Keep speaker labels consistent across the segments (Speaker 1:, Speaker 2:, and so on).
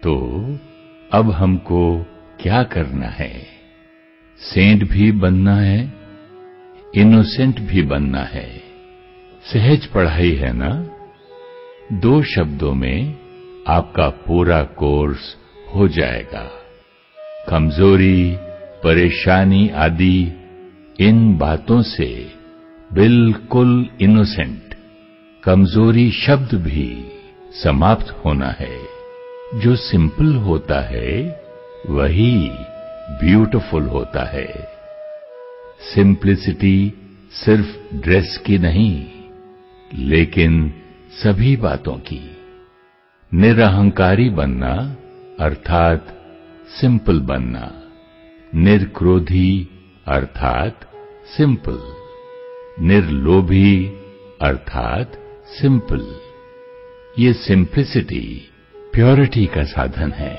Speaker 1: तो अब हमको क्या करना है? सेंट भी बनना है, इनोसेंट भी बनना है। सहज पढ़ाई है ना? 2 शब्दों में आपका पूरा कोर्स हो जाएगा। कमजोरी, परेशानी आदि इन बातों से बिल्कुल इनोसेंट, कमजोरी शब्द भी समाप्त होना है। जो सिंपल होता है वही ब्यूटीफुल होता है। सिंप्लिसिटी सिर्फ ड्रेस की नहीं, लेकिन सभी बातों की। निरहंकारी बनना अर्थात सिंपल बनना, निर्क्रोधी अर्थात सिंपल, निर्लोभी अर्थात सिंपल। ये सिंप्लिसिटी प्योरिटी का साधन है।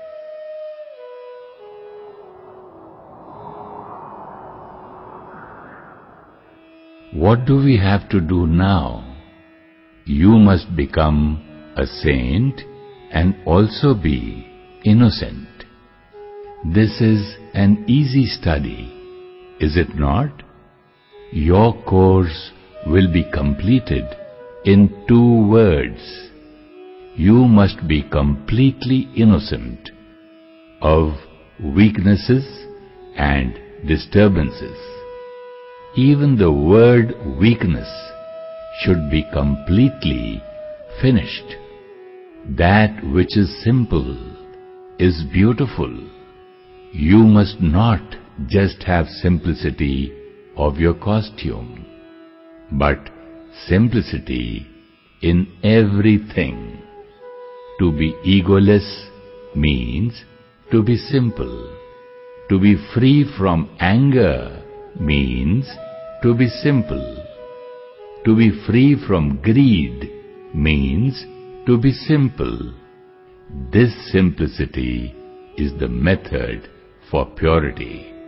Speaker 1: What do we have to do now? You must become a saint and also be innocent. This is an easy study, is it not? Your course will be completed in 2 words. You must be completely innocent of weaknesses and disturbances. Even the word weakness should be completely finished. That which is simple is beautiful. You must not just have simplicity of your costume, but simplicity in everything. To be egoless means to be simple. To be free from anger means to be simple. To be free from greed means to be simple. This simplicity is the method for purity.